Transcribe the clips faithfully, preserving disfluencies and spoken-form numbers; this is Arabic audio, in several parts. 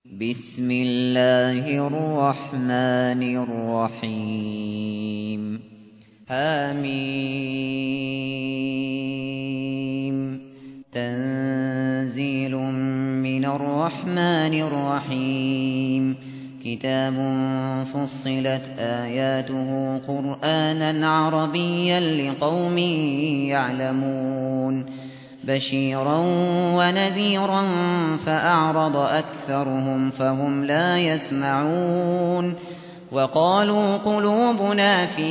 بسم الله الرحمن الرحيم حميم تنزيل من الرحمن الرحيم كتاب فصلت آياته قرآنا عربيا لقوم يعلمون بشيرا ونذيرا فأعرض أكثرهم فهم لا يسمعون وقالوا قلوبنا في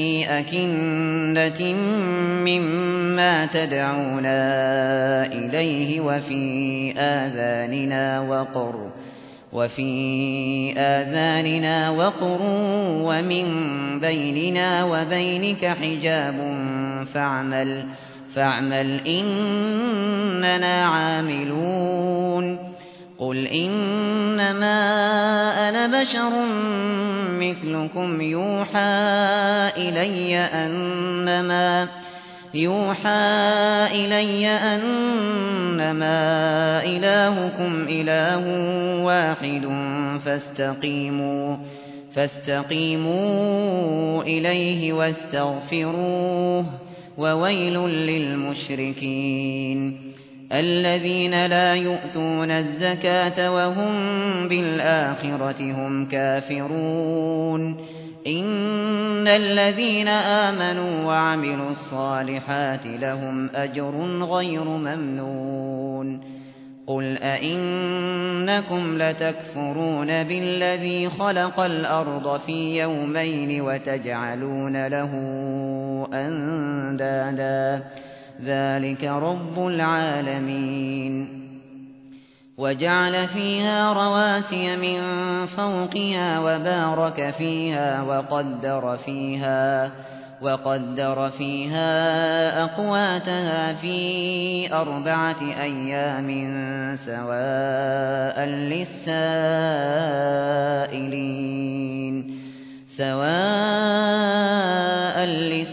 أكنة مما تدعونا إليه وفي آذاننا وقر وفي آذاننا وقر ومن بيننا وبينك حجاب فاعمل فاعمل إننا عاملون قل إنما أنا بشر مثلكم يوحى إلي أنما يوحى إلي أنما إلهكم إله واحد فاستقيموا فاستقيموا إليه واستغفروه وويل للمشركين الذين لا يؤتون الزكاة وهم بالآخرة هم كافرون إن الذين آمنوا وعملوا الصالحات لهم أجر غير ممنون قل أئنكم لتكفرون بالذي خلق الأرض في يومين وتجعلون له أندادا ذلك رب العالمين وجعل فيها رواسي من فوقها وبارك فيها وقدر فيها وقدر فيها أقواتها في أربعة أيام سواء للسائلين سواء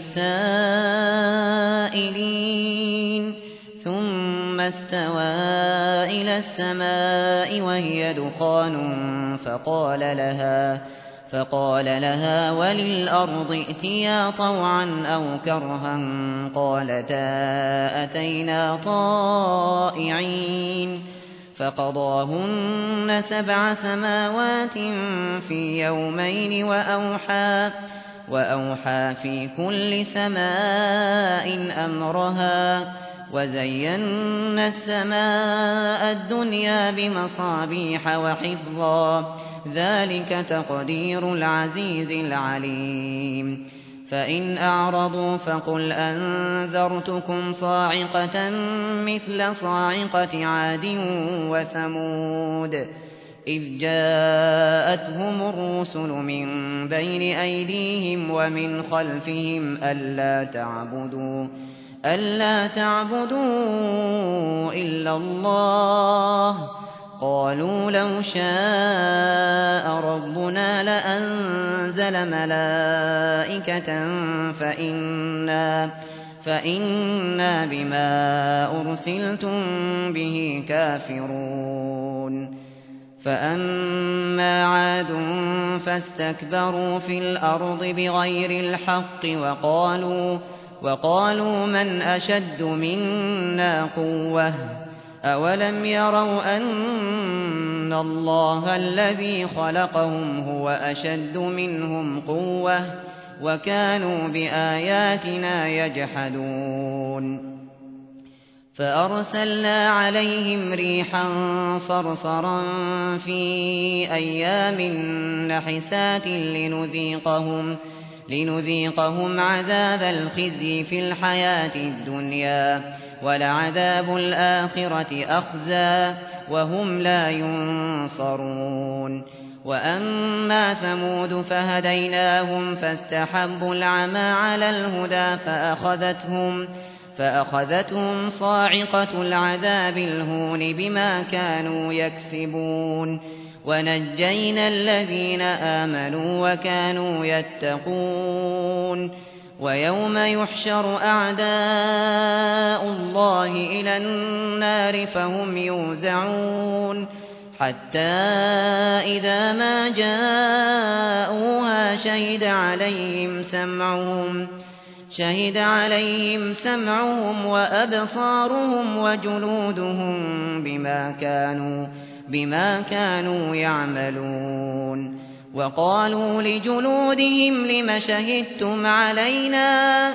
للسائلين ثم استوى إلى السماء وهي دخان فقال لها فقال لها وللأرض ائتيا طوعا أو كرها قالتا أتينا طائعين فقضاهن سبع سماوات في يومين وأوحى وأوحى في كل سماء أمرها وزينا السماء الدنيا بمصابيح وحفظا ذلك تقدير العزيز العليم فإن أعرضوا فقل أنذرتكم صاعقة مثل صاعقة عاد وثمود إذ جاءتهم الرسل من بين أيديهم ومن خلفهم ألا تعبدوا ألا تعبدوا إلا الله قالوا لو شاء ربنا لأنزل ملائكة فإنا فإنا بما أرسلتم به كافرون فأما عاد فاستكبروا في الأرض بغير الحق وقالوا وقالوا من أشد منا قوة أولم يروا أن الله الذي خلقهم هو أشد منهم قوة وكانوا بآياتنا يجحدون فأرسلنا عليهم ريحا صرصرا في أيام نحسات لنذيقهم لنذيقهم عذاب الخزي في الحياة الدنيا ولعذاب الآخرة أخزى وهم لا ينصرون وأما ثمود فهديناهم فاستحبوا العمى على الهدى فأخذتهم فأخذتهم صاعقة العذاب الهون بما كانوا يكسبون ونجينا الذين آمنوا وكانوا يتقون ويوم يحشر أعداء الله إلى النار فهم يوزعون حتى إذا ما جاءوها شهد عليهم سمعهم شهد عليهم سمعهم وأبصارهم وجلودهم بما كانوا بما كانوا يعملون. وقالوا لجلودهم لم شهدتم علينا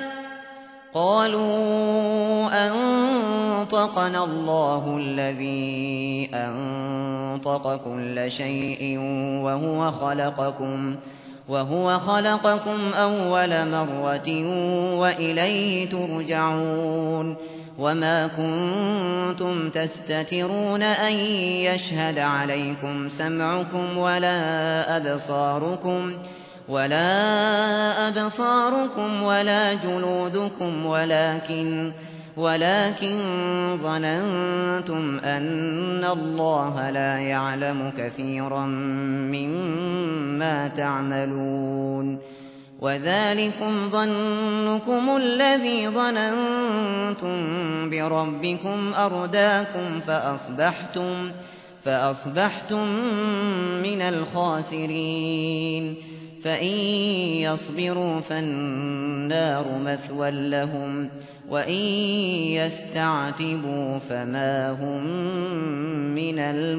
قالوا أنطقنا الله الذي أنطق كل شيء وهو خلقكم وهو خلقكم أول مرة وإليه ترجعون. وما كنتم تستترون أن يشهد عليكم سمعكم ولا أبصاركم ولا أبصاركم ولا جلودكم ولكن ولكن ظننتم أن الله لا يعلم كثيرا مما تعملون. وذلكم ظنكم الذي ظننتم بربكم أرداكم فأصبحتم فأصبحتم من الخاسرين. فإن يصبروا فالنار مثوى لهم وإن يستعتبوا فما هم من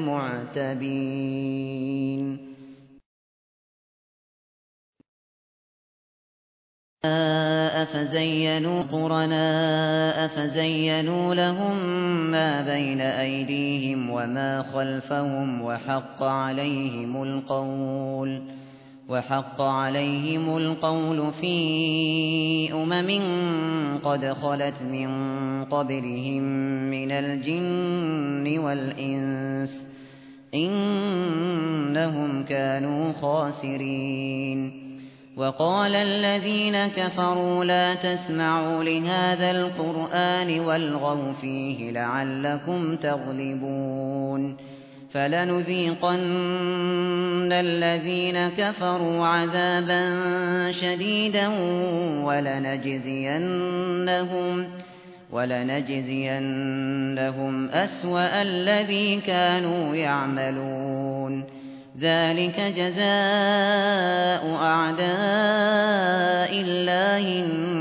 المعتبين. أفزينوا قرناء فزينوا لهم ما بين أيديهم وما خلفهم وحق عليهم القول وحق عليهم القول في أمم قد خلت من قبلهم من الجن والإنس إنهم كانوا خاسرين. وقال الذين كفروا لا تسمعوا لهذا القرآن والغوا فيه لعلكم تغلبون. فلنذيقن الذين كفروا عذابا شديدا ولنجزينهم ولنجزينهم أسوأ الذي كانوا يعملون. ذلك جزاء أعداء الله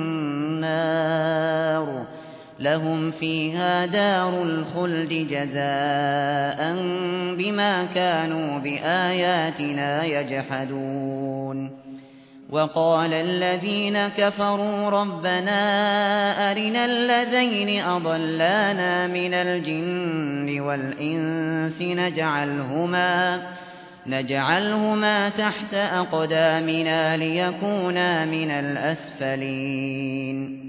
النار لهم فيها دار الخلد جزاء بما كانوا بآياتنا يجحدون. وقال الذين كفروا ربنا أرنا الذين أضلانا من الجن والإنس نجعلهما نجعلهما تحت أقدامنا ليكونا من الأسفلين.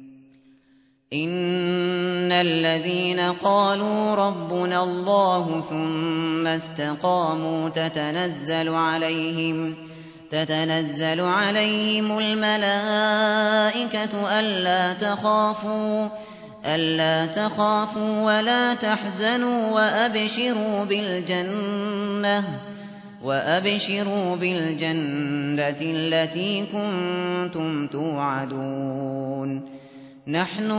إن الذين قالوا ربنا الله ثم استقاموا تتنزل عليهم تتنزل عليهم الملائكة ألا تخافوا ألا تخافوا ولا تحزنوا وأبشروا بالجنة وأبشروا بالجنة التي كنتم توعدون. نحن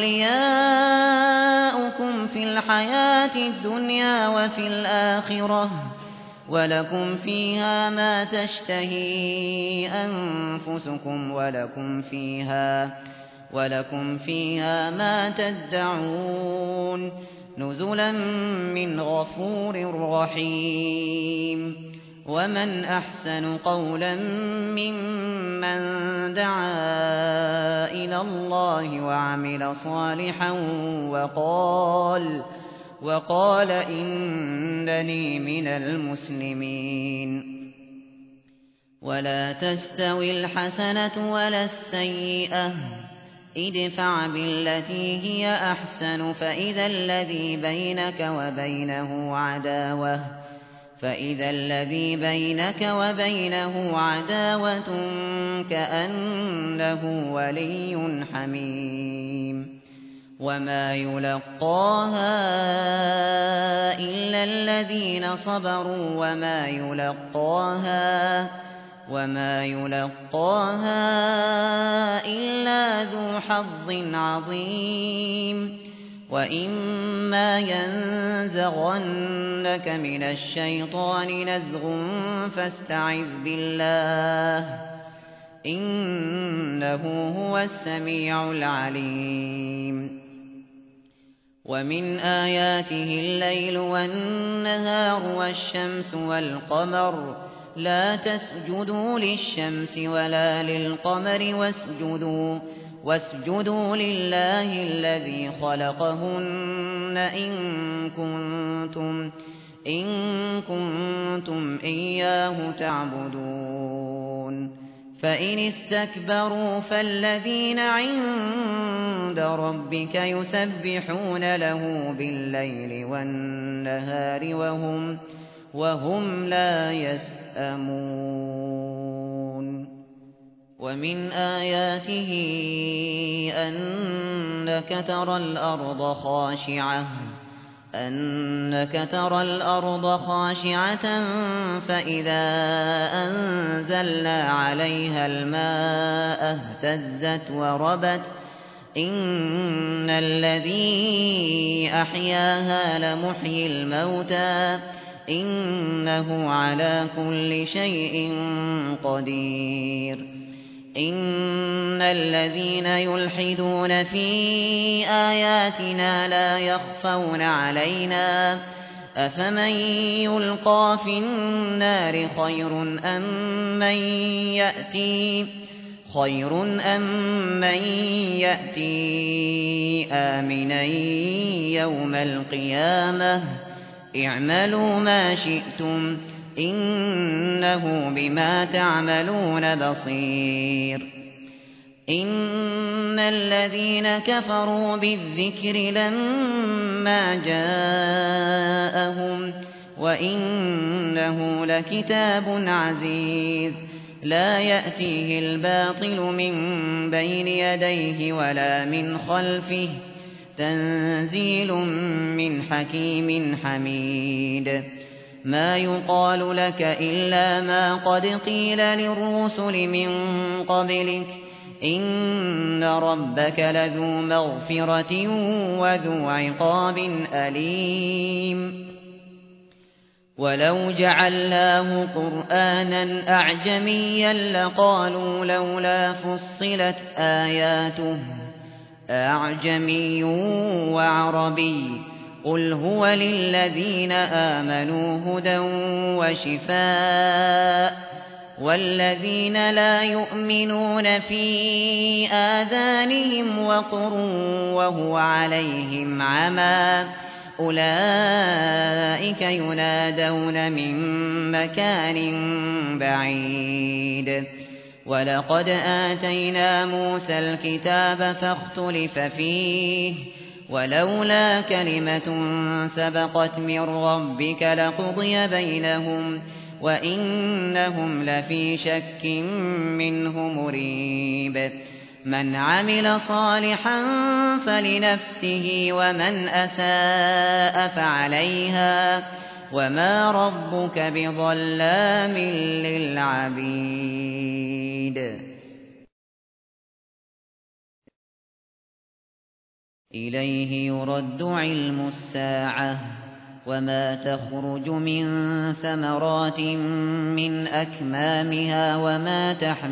أولياؤكم في الحياة الدنيا وفي الآخرة ولكم فيها ما تشتهي أنفسكم ولكم فيها ولكم فيها ما تدعون نزلا من غفور رحيم. ومن أحسن قولا ممن دعا إلى الله وعمل صالحا وقال وقال إنني من المسلمين. ولا تستوي الحسنة ولا السيئة ادفع بالتي هي أحسن فإذا الذي بينك وبينه عداوة فإذا الذي بينك وبينه عداوة كأنه ولي حميم. وما يلقاها إلا الذين صبروا وما يلقاها وما يلقاها إلا ذو حظ عظيم. وَإِمَّا يَنزَغَنَّكَ مِنَ الشَّيْطَانِ نَزْغٌ فَاسْتَعِذْ بِاللَّهِ ۖ إِنَّهُ هُوَ السَّمِيعُ الْعَلِيمُ وَمِنْ آيَاتِهِ اللَّيْلُ وَالنَّهَارُ وَالشَّمْسُ وَالْقَمَرُ ۚ لَا تَسْجُدُوا لِلشَّمْسِ وَلَا لِلْقَمَرِ وَاسْجُدُوا وَاسْجُدُوا لِلَّهِ الَّذِي خَلَقَهُنَّ إِن كُنتُمْ إِن كُنتُمْ إِيَّاهُ تَعْبُدُونَ فَإِنِ اسْتَكْبَرُوا فَالَّذِينَ عِندَ رَبِّكَ يُسَبِّحُونَ لَهُ بِاللَّيْلِ وَالنَّهَارِ وَهُمْ وَهُمْ لَا يَسْأَمُونَ وَمِنْ آيَاتِهِ أَنَّكَ تَرَى الْأَرْضَ خَاشِعَةً أَنَّكَ تَرَى الْأَرْضَ خَاشِعَةً فَإِذَا أَنزَلْنَا عَلَيْهَا الْمَاءَ اهْتَزَّتْ وَرَبَتْ ۚ إِنَّ الَّذِي أَحْيَاهَا لَمُحْيِي الْمَوْتَىٰ ۚ إِنَّهُ عَلَىٰ كُلِّ شَيْءٍ قَدِيرٌ إِنَّ الَّذِينَ يُلْحِدُونَ فِي آيَاتِنَا لَا يَخْفَوْنَ عَلَيْنَا ۗ أَفَمَن يُلْقَىٰ فِي النَّارِ خَيْرٌ أَم مَّن يَأْتِي آمِنًا يَوْمَ الْقِيَامَةِ ۚ اعْمَلُوا مَا شِئْتُمْ إِنَّهُ بِمَا تَعْمَلُونَ بَصِيرٌ إِنَّ الَّذِينَ كَفَرُوا بِالذِّكْرِ لَمَّا جَاءَهُمْ وَإِنَّهُ لَكِتَابٌ عَزِيزٌ لَّا يَأْتِيهِ الْبَاطِلُ مِن بَيْنِ يَدَيْهِ وَلَا مِنْ خَلْفِهِ ۖ تَنزِيلٌ مِّنْ حَكِيمٍ حَمِيدٍ مَا يُقَالُ لَكَ إِلَّا مَا قَدْ قِيلَ لِلرُّسُلِ مِن قَبْلِكَ ۚ إِنَّ رَبَّكَ لَذُو مَغْفِرَةٍ وَذُو عِقَابٍ أَلِيمٍ وَلَوْ جَعَلْنَاهُ قُرْآنًا أَعْجَمِيًّا لَّقَالُوا لَوْلَا فُصِّلَتْ آيَاتُهُ ۖ أَعْجَمِيٌّ وَعَرَبِيٌّ ۗ قُلْ هُوَ لِلَّذِينَ آمَنُوا هُدًى وَشِفَاءٌ ۖ وَالَّذِينَ لَا يُؤْمِنُونَ فِي آذَانِهِمْ وَقْرٌ وَهُوَ عَلَيْهِمْ عَمًى ۚ أُولَٰئِكَ يُنَادَوْنَ مِن مَّكَانٍ بَعِيدٍ وَلَقَدْ آتَيْنَا مُوسَى الْكِتَابَ فَاخْتُلِفَ فِيهِ ۚ وَلَوْلَا كَلِمَةٌ سَبَقَتْ مِن رَّبِّكَ لَقُضِيَ بَيْنَهُمْ وَإِنَّهُمْ لَفِي شَكٍّ مِّنْهُ مُرِيبٍ مَنْ عَمِلَ صَالِحًا فَلِنَفْسِهِ وَمَنْ أَسَاءَ فَعَلَيْهَا ۗ وَمَا رَبُّكَ بِظَلَّامٍ لِّلْعَبِيدِ إِلَيْهِ يُرَدُّ عِلْمُ السَّاعَةِ ۚ وَمَا تَخْرُجُ مِن ثَمَرَاتٍ مِّنْ أَكْمَامِهَا وَمَا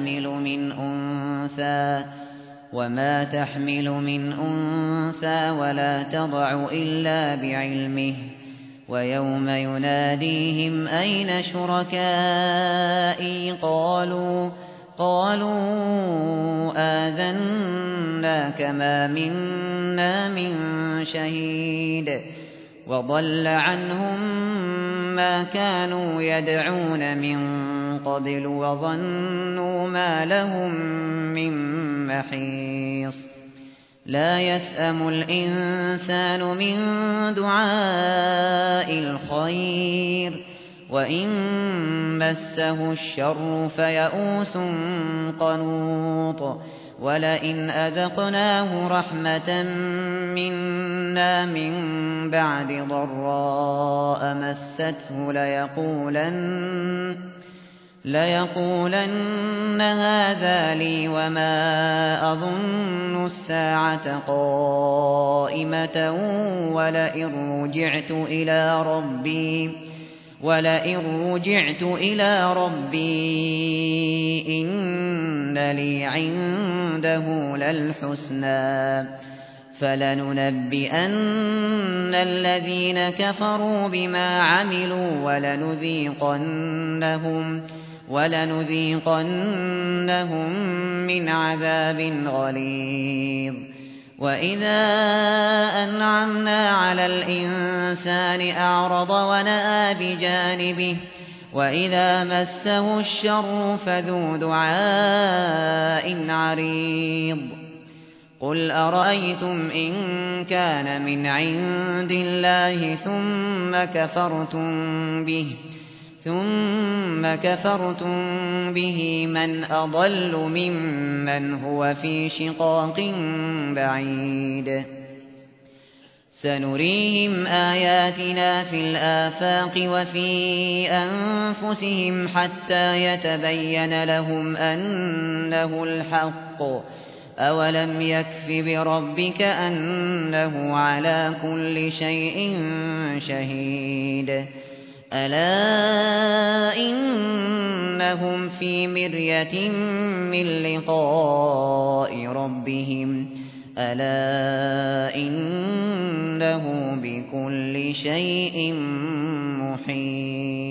تَحْمِلُ مِنْ أُنثَىٰ وَلَا تَضَعُ إِلَّا بِعِلْمِهِ ۚ وَيَوْمَ يُنَادِيهِمْ أَيْنَ شُرَكَائِي قَالُوا آذَنَّاكَ مَا مِنَّا مِن شَهِيدٍ وَضَلَّ عَنْهُم مَّا كَانُوا يَدْعُونَ مِن قَبْلُ وَظَنُّوا مَا لَهُم مِّن مَّحِيصٍ لَّا يَسْأَمُ الْإِنسَانُ مِن دُعَاءِ الْخَيْرِ ۖ وَإِن مَّسَّهُ الشَّرُّ فَيَئُوسٌ قَنُوطٌ وَلَئِنْ أَذَقْنَاهُ رَحْمَةً مِّنَّا مِن بَعْدِ ضَرَّاءَ مَسَّتْهُ ليقولن هذا لي وما أظن الساعة قائمة ولئن رجعت إلى ربي ولئن رجعت إلى ربي إن لي عنده للحسنى فلننبئن الذين كفروا بما عملوا ولنذيقنهم ولنذيقنهم من عذاب غليظ وإذا أنعمنا على الإنسان أعرض ونأى بجانبه وإذا مسه الشر فذو دعاء عريض قل أرأيتم إن كان من عند الله ثم كفرتم به ثم كفرتم به من أضل ممن هو في شقاق بعيد سنريهم آياتنا في الآفاق وفي أنفسهم حتى يتبين لهم أنه الحق أولم يكف بربك أنه على كل شيء شهيد ألا إنهم في مرية من لقاء ربهم ألا إنه بكل شيء محيط